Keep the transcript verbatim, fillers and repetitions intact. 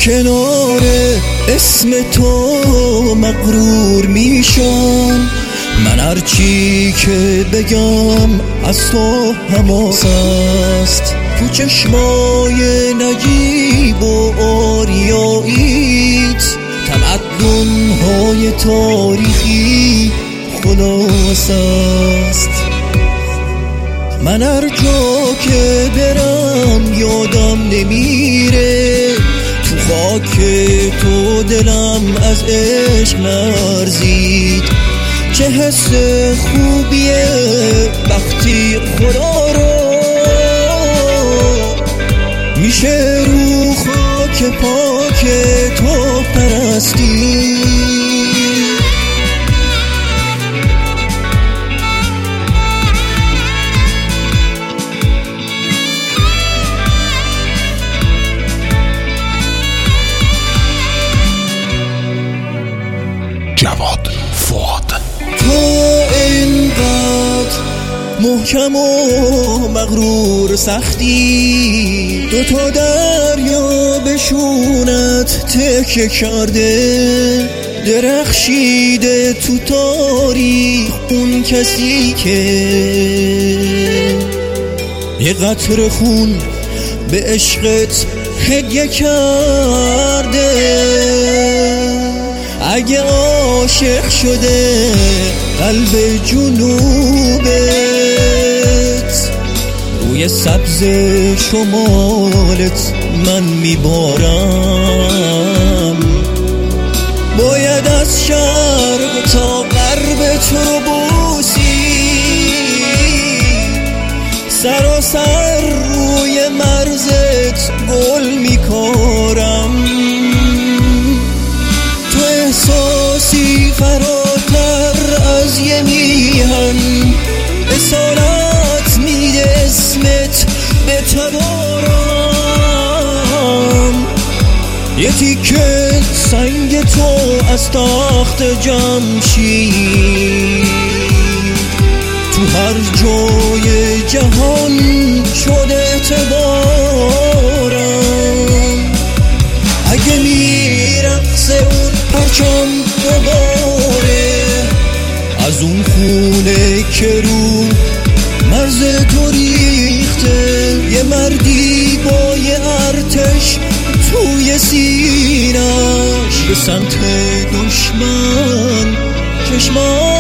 کنار اسم تو مغرور میشم. من هرچی که بگم از تو حماس است. تو چشمای نجیب و آریاییت تمدن‌های تاریخی خلاص است. من هر جا که برم یادم نمیره، تو خاک تو دلم از عشق لرزید. چه حس خوبیه وقتی خدا رو میشه رو خاک پاک تو پرستی. جواد فؤاد تو اینقدر محکم و مغرور سختی، دو تا دریا بشونت تکه کرده. درخشیده تو تاریخ اون کسی که یه قطره خون به عشقت هدیه کرده. اگه عاشق شده قلب جنوبت، روی سبز شمالت من میبارم. باید از شرق تا غرب تو رو بوسی، سراسر روی مرزت گل میکارم. تو احساسی فراتر از یه میهن، اصالت میده اسمت به تبارم. یه تیکه سنگ تو از تخت جمشید، تو هر جای جهان شده اعتبارم. اگه میرقصه اون پرچم دوباره از اون خونه که رو مرز تو ریخته، یه مردی با یه ارتش توی سینش به سمت دشمن چشمان